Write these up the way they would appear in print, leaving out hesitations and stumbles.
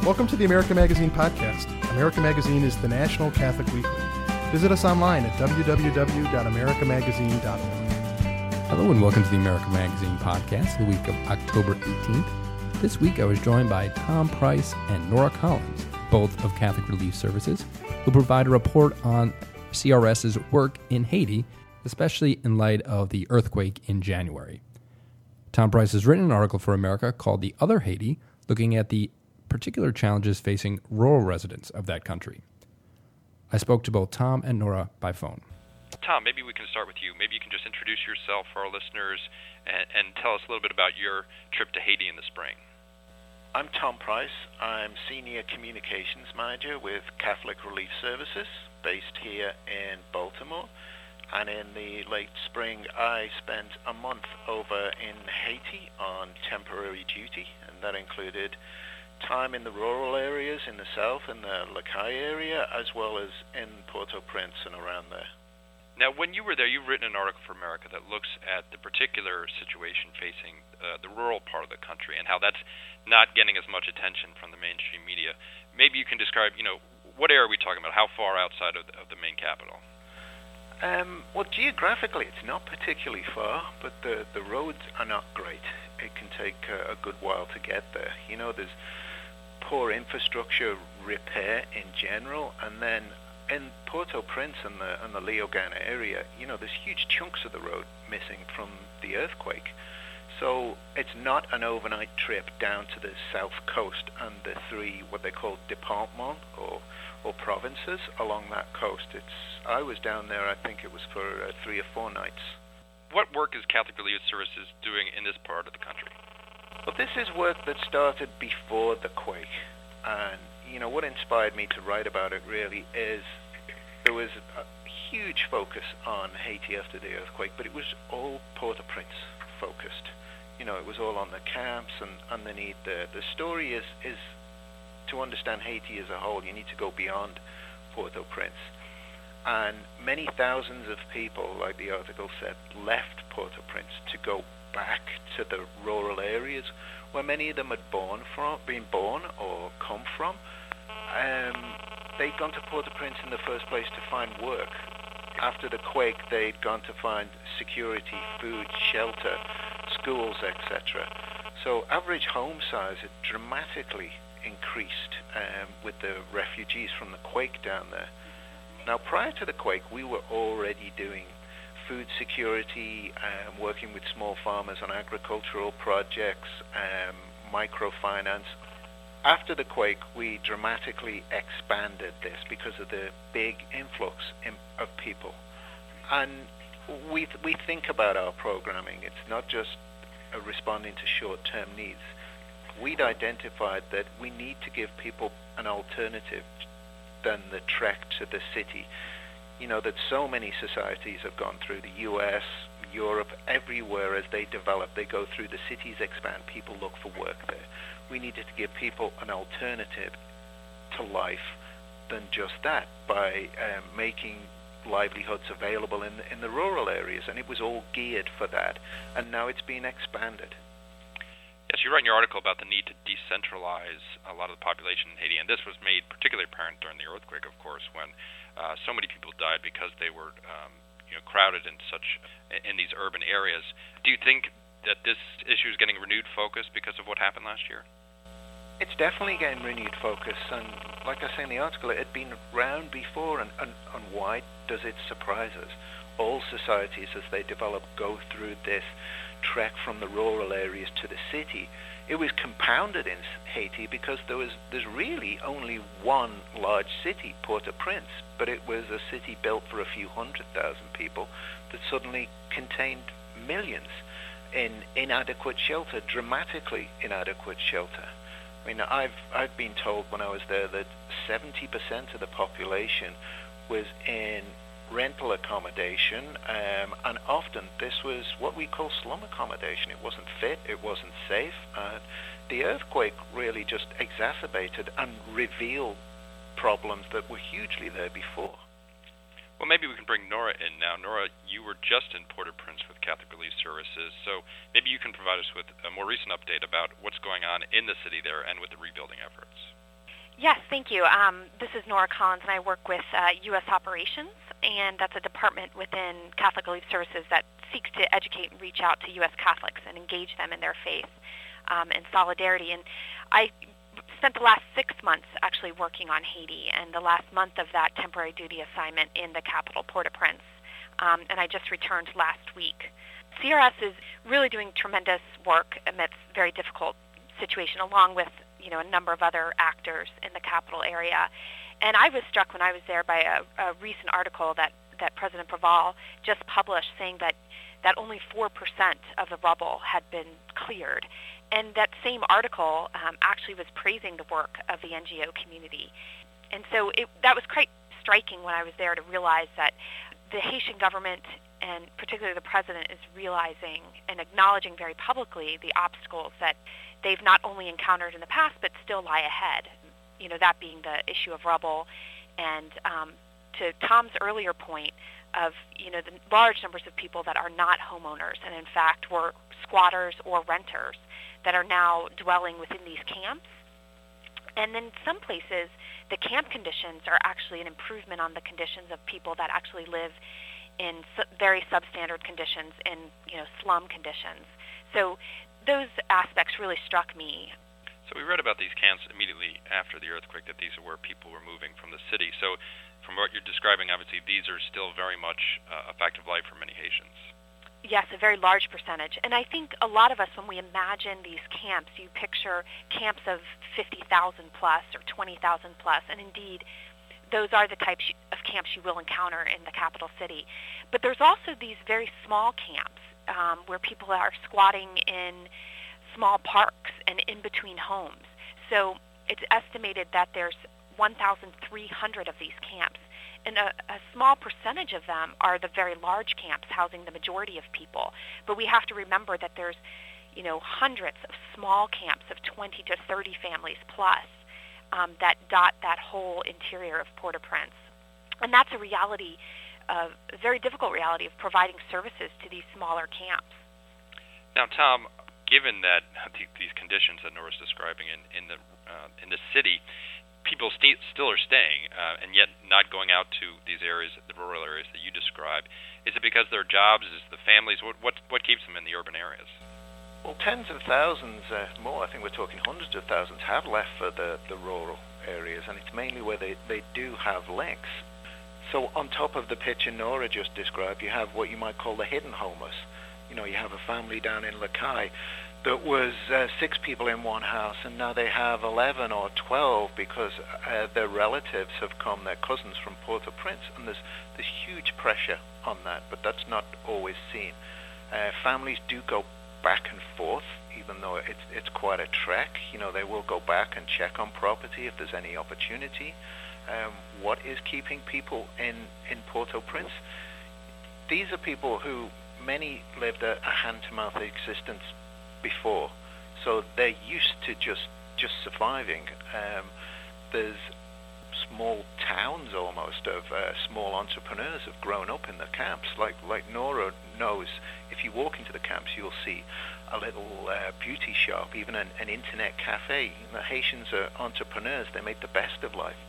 Welcome to the America Magazine podcast. America Magazine is the national Catholic weekly. Visit us online at www.americamagazine.org. Hello and welcome to the America Magazine podcast, the week of October 18th. This week I was joined by Tom Price and Nora Collins, both of Catholic Relief Services, who provide a report on CRS's work in Haiti, especially in light of the earthquake in January. Tom Price has written an article for America called The Other Haiti, looking at the particular challenges facing rural residents of that country. I spoke to both Tom and Nora by phone. Tom, maybe we can start with you. Maybe you can just introduce yourself for our listeners and tell us a little bit about your trip to Haiti in the spring. I'm Tom Price. I'm Senior Communications Manager with Catholic Relief Services, based here in Baltimore. And in the late spring, I spent a month over in Haiti on temporary duty, and that included time in the rural areas in the south, in the La Caille area, as well as in Port-au-Prince and around there. Now, when you were there, you've written an article for America that looks at the particular situation facing the rural part of the country and how that's not getting as much attention from the mainstream media. Maybe you can describe, what area are we talking about? How far outside of the main capital? Well, geographically, it's not particularly far, but the roads are not great. It can take a good while to get there. There's poor infrastructure repair in general, and then in Port-au-Prince and the Léogâne area, there's huge chunks of the road missing from the earthquake. So it's not an overnight trip down to the south coast and the three, what they call départements or provinces along that coast. I was down there, I think it was for 3 or 4 nights. What work is Catholic Relief Services doing in this part of the country? Well, this is work that started before the quake. And, what inspired me to write about it really is there was a huge focus on Haiti after the earthquake, but it was all Port-au-Prince focused. It was all on the camps and underneath. The story is to understand Haiti as a whole, you need to go beyond Port-au-Prince. And many thousands of people, like the article said, left Port-au-Prince to go back to the rural areas where many of them had been born or come from. They'd gone to Port-au-Prince in the first place to find work. After the quake, they'd gone to find security, food, shelter, schools, etc. So average home size had dramatically increased with the refugees from the quake down there. Now, prior to the quake, we were already doing food security, working with small farmers on agricultural projects, microfinance. After the quake, we dramatically expanded this because of the big influx of people. And we think about our programming. It's not just responding to short-term needs. We'd identified that we need to give people an alternative than the trek to the city. That so many societies have gone through, the US, Europe, everywhere as they develop, they go through, the cities expand, people look for work there. We needed to give people an alternative to life than just that by making livelihoods available in the rural areas, and it was all geared for that, and now it's been expanded. Yes, you write in your article about the need to decentralize a lot of the population in Haiti, and this was made particularly apparent during the earthquake, of course, when so many people died because they were crowded in these urban areas. Do you think that this issue is getting renewed focus because of what happened last year? It's definitely getting renewed focus, and like I say in the article, it had been around before, and why does it surprise us? All societies, as they develop, go through this trek from the rural areas to the city. It was compounded in Haiti because there's really only one large city, Port-au-Prince, but it was a city built for a few 100,000 people that suddenly contained millions in inadequate shelter, dramatically inadequate shelter. I mean, I've been told when I was there that 70% of the population was in rental accommodation, and often this was what we call slum accommodation. It wasn't fit, it wasn't safe. The earthquake really just exacerbated and revealed problems that were hugely there before. Well, maybe we can bring Nora in now. Nora, you were just in Port-au-Prince with Catholic Relief Services, so maybe you can provide us with a more recent update about what's going on in the city there and with the rebuilding efforts. Yes, thank you. This is Nora Collins, and I work with U.S. Operations, and that's a department within Catholic Relief Services that seeks to educate and reach out to U.S. Catholics and engage them in their faith and solidarity. And I spent the last 6 months actually working on Haiti, and the last month of that temporary duty assignment in the capital, Port-au-Prince, and I just returned last week. CRS is really doing tremendous work amidst a very difficult situation, along with a number of other actors in the capital area. And I was struck when I was there by a recent article that President Preval just published saying that only 4% of the rubble had been cleared. And that same article actually was praising the work of the NGO community. And so that was quite striking when I was there to realize that the Haitian government, and particularly the president, is realizing and acknowledging very publicly the obstacles that they've not only encountered in the past but still lie ahead, that being the issue of rubble. And to Tom's earlier point of, the large numbers of people that are not homeowners and in fact were squatters or renters that are now dwelling within these camps. And in some places, the camp conditions are actually an improvement on the conditions of people that actually live in very substandard conditions, in slum conditions. So those aspects really struck me. So we read about these camps immediately after the earthquake, that these are where people were moving from the city. So from what you're describing, obviously these are still very much a fact of life for many Haitians. Yes, a very large percentage. And I think a lot of us, when we imagine these camps, you picture camps of 50,000 plus or 20,000 plus, and indeed those are the types of camps you will encounter in the capital city. But there's also these very small camps where people are squatting in small parks and in between homes. So it's estimated that there's 1,300 of these camps, and a small percentage of them are the very large camps housing the majority of people. But we have to remember that there's, hundreds of small camps of 20 to 30 families plus that dot that whole interior of Port-au-Prince. And that's a reality, a very difficult reality of providing services to these smaller camps. Now, Tom, given that these conditions that Nora's describing in the city, people still are staying and yet not going out to these areas, the rural areas that you describe. Is it because their jobs? Is it the families? What keeps them in the urban areas? Well, tens of thousands more, I think we're talking hundreds of thousands, have left for the rural areas, and it's mainly where they do have links. So on top of the picture Nora just described, you have what you might call the hidden homeless. You have a family down in Lacaille that was 6 people in one house, and now they have 11 or 12 because their relatives have come, their cousins from Port-au-Prince, and there's huge pressure on that, but that's not always seen. Families do go back and forth, even though it's quite a trek. They will go back and check on property if there's any opportunity. What is keeping people in Port-au-Prince? These are people who many lived a hand-to-mouth existence before, so they're used to just surviving. There's small towns almost of small entrepreneurs have grown up in the camps. Like Nora knows, if you walk into the camps, you'll see a little beauty shop, even an internet cafe. The Haitians are entrepreneurs. They make the best of life.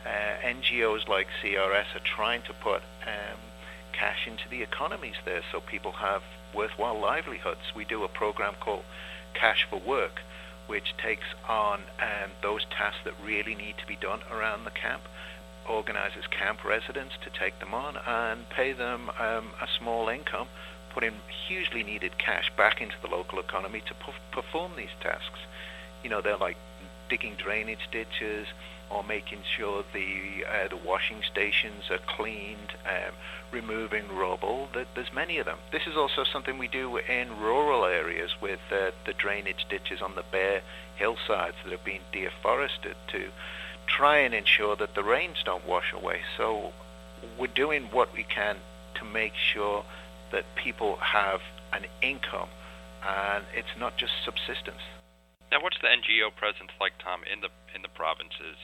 NGOs like CRS are trying to put cash into the economies there so people have worthwhile livelihoods. We do a program called Cash for Work, which takes on those tasks that really need to be done around the camp, organizes camp residents to take them on and pay them a small income, put in hugely needed cash back into the local economy to perform these tasks. They're like digging drainage ditches, or making sure the washing stations are cleaned, removing rubble. There's many of them. This is also something we do in rural areas with the drainage ditches on the bare hillsides that have been deforested to try and ensure that the rains don't wash away. So we're doing what we can to make sure that people have an income and it's not just subsistence. Now, what's the NGO presence like, Tom, in the provinces?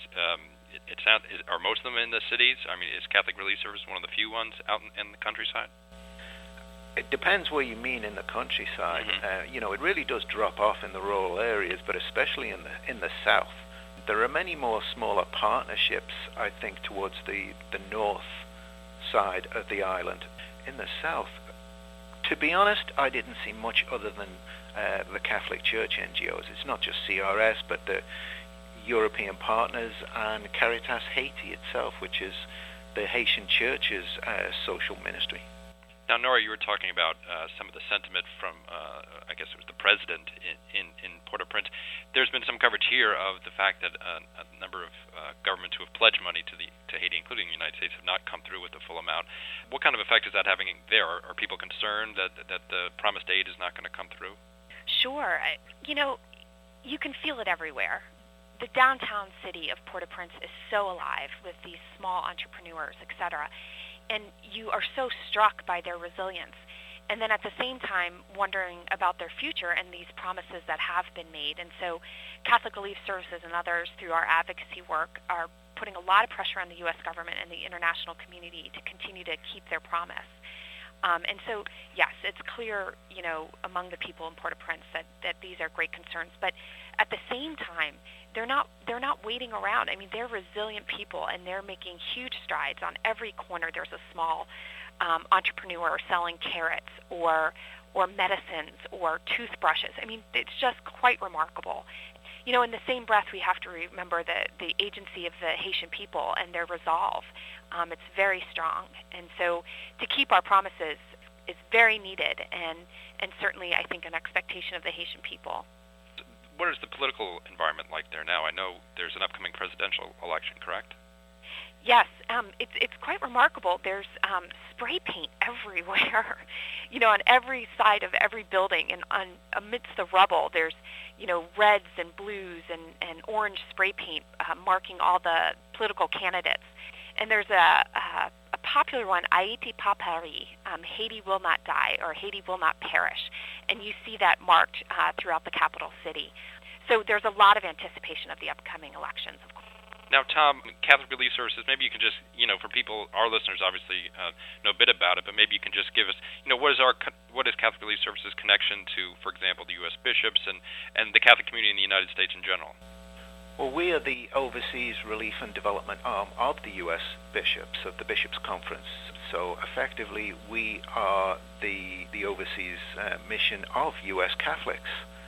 Are most of them in the cities? I mean, is Catholic Relief Service one of the few ones out in the countryside? It depends where you mean in the countryside. Mm-hmm. It really does drop off in the rural areas, but especially in the south. There are many more smaller partnerships, I think, towards the north side of the island. In the south, to be honest, I didn't see much other than the Catholic Church NGOs. It's not just CRS, but the European Partners and Caritas Haiti itself, which is the Haitian Church's social ministry. Now, Nora, you were talking about some of the sentiment from, I guess it was the president in Port-au-Prince. There's been some coverage here of the fact that a number of governments who have pledged money to Haiti, including the United States, have not come through with the full amount. What kind of effect is that having there? Are people concerned that the promised aid is not going to come through? Sure. You can feel it everywhere. The downtown city of Port-au-Prince is so alive with these small entrepreneurs, etc., and you are so struck by their resilience. And then at the same time wondering about their future and these promises that have been made. And so Catholic Relief Services and others through our advocacy work are putting a lot of pressure on the U.S. government and the international community to continue to keep their promise. And so, yes, it's clear, among the people in Port-au-Prince that these are great concerns. But at the same time, they're not waiting around. I mean, they're resilient people, and they're making huge strides. On every corner, there's a small entrepreneur selling carrots or medicines or toothbrushes. I mean, it's just quite remarkable. In the same breath, we have to remember the agency of the Haitian people and their resolve. It's very strong. And so to keep our promises is very needed and certainly, I think, an expectation of the Haitian people. What is the political environment like there now? I know there's an upcoming presidential election, correct? Yes, it's quite remarkable. There's spray paint everywhere, on every side of every building, and amidst the rubble, there's, reds and blues and orange spray paint marking all the political candidates. And there's a popular one, Haïti pas périr, Haiti will not die, or Haiti will not perish. And you see that marked throughout the capital city. So there's a lot of anticipation of the upcoming elections, of course. Now, Tom, Catholic Relief Services, maybe you can just, for people, our listeners obviously know a bit about it, but maybe you can just give us, what is Catholic Relief Services' connection to, for example, the U.S. bishops and the Catholic community in the United States in general? Well, we are the Overseas Relief and Development arm of the U.S. bishops, of the Bishops' Conference. So effectively, we are the overseas mission of U.S. Catholics.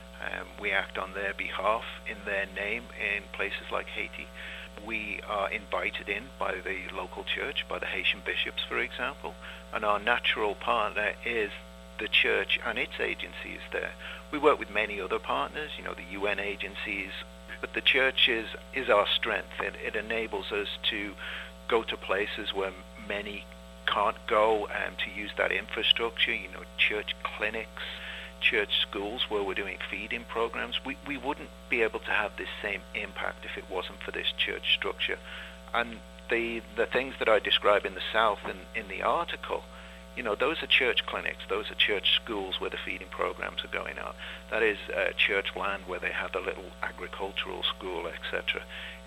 We act on their behalf, in their name, in places like Haiti. We are invited in by the local church, by the Haitian bishops, for example, and our natural partner is the church and its agencies there. We work with many other partners, the UN agencies, but the church is our strength. It enables us to go to places where many can't go, to use that infrastructure, church clinics, church schools where we're doing feeding programs. We wouldn't be able to have this same impact if it wasn't for this church structure. And the things that I describe in the South in the article, those are church clinics, those are church schools where the feeding programs are going on. That is church land where they have the little agricultural school, etc.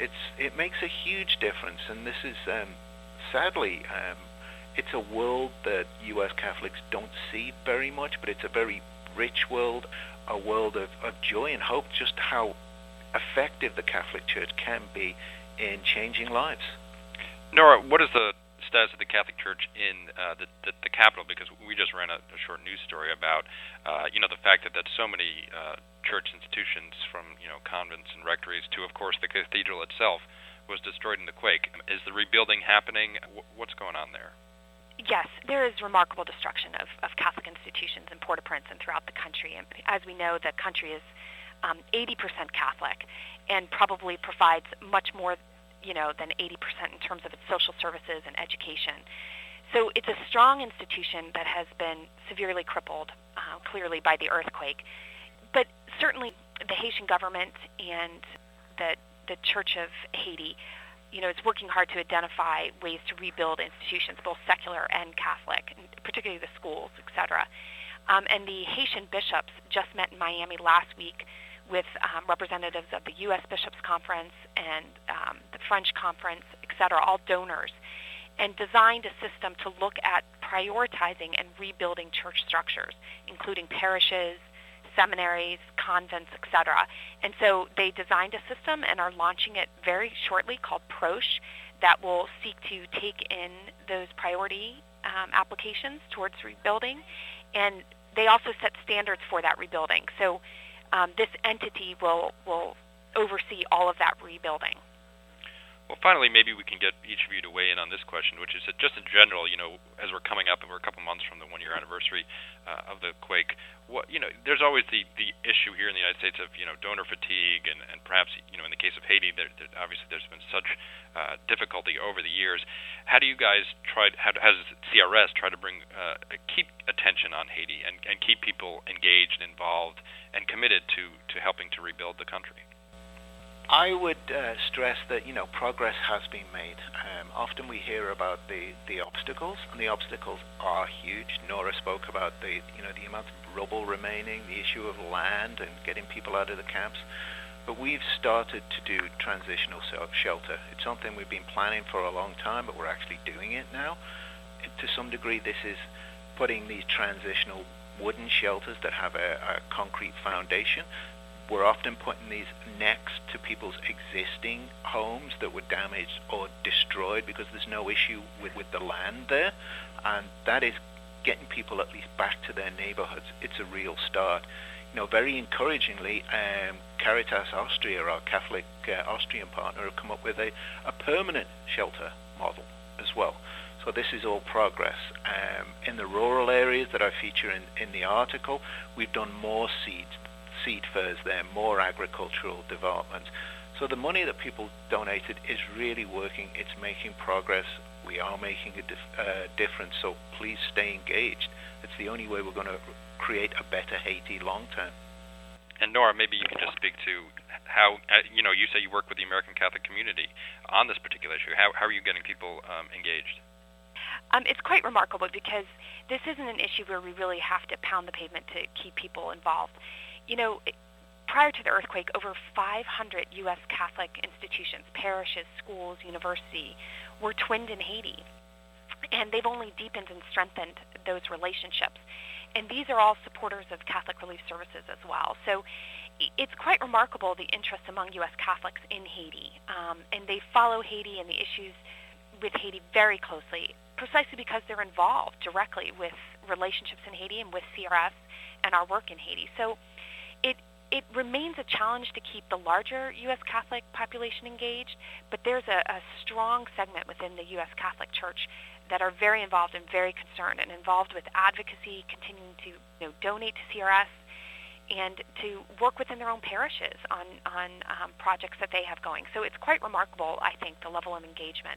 It makes a huge difference, and this is, sadly, it's a world that U.S. Catholics don't see very much, but it's a very rich world, a world of joy and hope, just how effective the Catholic Church can be in changing lives. Nora, what is the status of the Catholic Church in the capital? Because we just ran a short news story about, the fact that so many church institutions, from convents and rectories to, of course, the cathedral itself, was destroyed in the quake. Is the rebuilding happening? What's going on there? Yes, there is remarkable destruction of Catholic institutions in Port-au-Prince and throughout the country. And as we know, the country is 80% Catholic and probably provides much more, than 80% in terms of its social services and education. So it's a strong institution that has been severely crippled, clearly, by the earthquake. But certainly the Haitian government and the Church of Haiti is working hard to identify ways to rebuild institutions, both secular and Catholic, and particularly the schools, etc. And the Haitian bishops just met in Miami last week with representatives of the U.S. Bishops' Conference and the French Conference, etc., all donors, and designed a system to look at prioritizing and rebuilding church structures, including parishes, seminaries, convents, etc. And so they designed a system and are launching it very shortly called PROCHE that will seek to take in those priority applications towards rebuilding. And they also set standards for that rebuilding. So this entity will oversee all of that rebuilding. Well, finally, maybe we can get each of you to weigh in on this question, which is that just in general, as we're coming up and we're a couple months from the one-year anniversary of the quake, there's always the issue here in the United States of, donor fatigue, and perhaps, in the case of Haiti, obviously there's been such difficulty over the years. How do you guys how does CRS try to keep attention on Haiti and keep people engaged and involved and committed to helping to rebuild the country? I would stress that progress has been made. Often we hear about the obstacles, and the obstacles are huge. Nora spoke about the amount of rubble remaining, the issue of land and getting people out of the camps. But we've started to do transitional shelter. It's something we've been planning for a long time, but we're actually doing it now. To some degree, this is putting these transitional wooden shelters that have a concrete foundation. We're often putting these next to people's existing homes that were damaged or destroyed because there's no issue with the land there, and that is getting people at least back to their neighborhoods. It's a real start. Very encouragingly, Caritas Austria, our Catholic Austrian partner, have come up with a permanent shelter model as well. So this is all progress. In the rural areas that I feature in the article, we've done more seed fairs there, more agricultural development. So the money that people donated is really working. It's making progress. We are making a difference. So please stay engaged. It's the only way we're going to create a better Haiti long term. And Nora, maybe you can just speak to how, you say you work with the American Catholic community on this particular issue. How are you getting people engaged? It's quite remarkable because this isn't an issue where we really have to pound the pavement to keep people involved. Prior to the earthquake, over 500 U.S. Catholic institutions, parishes, schools, university, were twinned in Haiti. And they've only deepened and strengthened those relationships. And these are all supporters of Catholic Relief Services as well. So it's quite remarkable, the interest among U.S. Catholics in Haiti. And they follow Haiti and the issues with Haiti very closely, precisely because they're involved directly with relationships in Haiti and with CRS and our work in Haiti. So it remains a challenge to keep the larger U.S. Catholic population engaged, but there's a strong segment within the U.S. Catholic Church that are very involved and very concerned and involved with advocacy, continuing to donate to CRS, and to work within their own parishes on projects that they have going. So it's quite remarkable, I think, the level of engagement.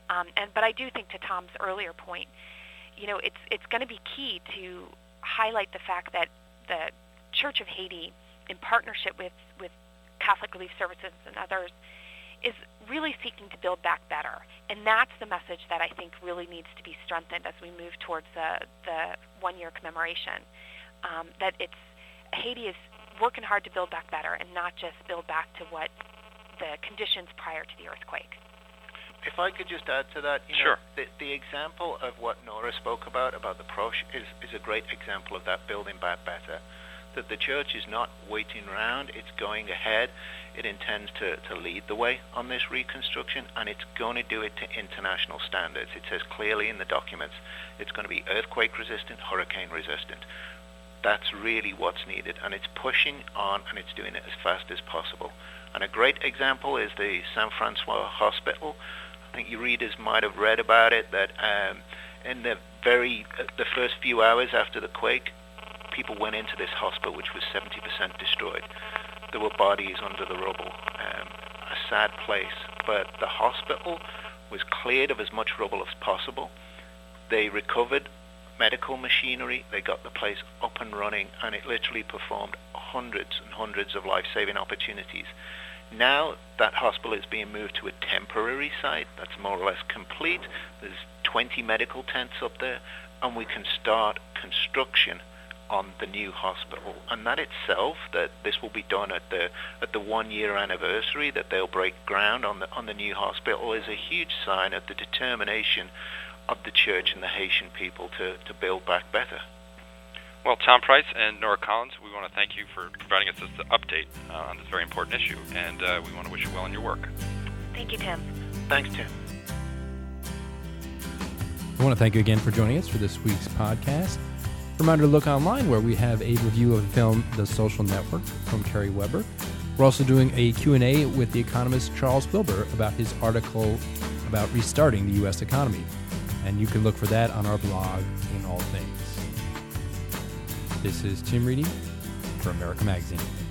But I do think, to Tom's earlier point, it's going to be key to highlight the fact that the Church of Haiti, in partnership with Catholic Relief Services and others, is really seeking to build back better. And that's the message that I think really needs to be strengthened as we move towards the one-year commemoration, that Haiti is working hard to build back better and not just build back to what the conditions prior to the earthquake. If I could just add to that, sure. The example of what Nora spoke about the PROCHE, is a great example of that, building back better. That the church is not waiting around, it's going ahead. It intends to lead the way on this reconstruction, and it's going to do it to international standards. It says clearly in the documents it's going to be earthquake resistant, hurricane resistant. That's really what's needed, and it's pushing on, and it's doing it as fast as possible. And a great example is the San Francois Hospital. I think your readers might have read about it, that in the first few hours after the quake, people went into this hospital, which was 70% destroyed. There were bodies under the rubble. A sad place. But the hospital was cleared of as much rubble as possible. They recovered medical machinery. They got the place up and running, and it literally performed hundreds and hundreds of life-saving opportunities. Now that hospital is being moved to a temporary site that's more or less complete. There's 20 medical tents up there, and we can start construction on the new hospital. And that itself, that this will be done at the 1 year anniversary, that they'll break ground on the new hospital, is a huge sign of the determination of the church and the Haitian people to build back better. Well, Tom Price and Nora Collins, we want to thank you for providing us this update on this very important issue, and we want to wish you well in your work. Thank you, Tim. Thanks, Tim. I want to thank you again for joining us for this week's podcast. Reminder to look online where we have a review of the film The Social Network from Kerry Weber. We're also doing a Q&A with the economist Charles Wilbur about his article about restarting the U.S. economy. And you can look for that on our blog in All Things. This is Tim Reedy for America Magazine.